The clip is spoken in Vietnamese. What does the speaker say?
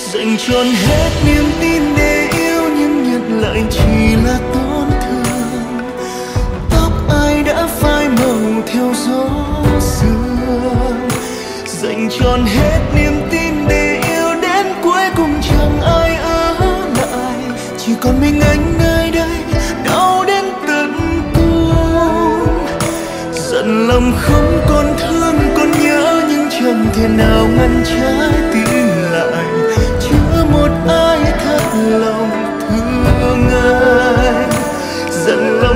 dành trọn hết niềm tin để yêu nhưng nhận lại chỉ là tổn thương. Tóc ai đã phai màu theo gió sương, dành trọn hết niềm tin để yêu đến cuối cùng chẳng ai ở lại, chỉ còn mình anh nơi đây đau đến tận cùng. Giận lòng không còn thương còn nhớ nhưng chẳng thể nào ngăn trái tim lại, chưa một ai thật lòng thương ai. Giận lòng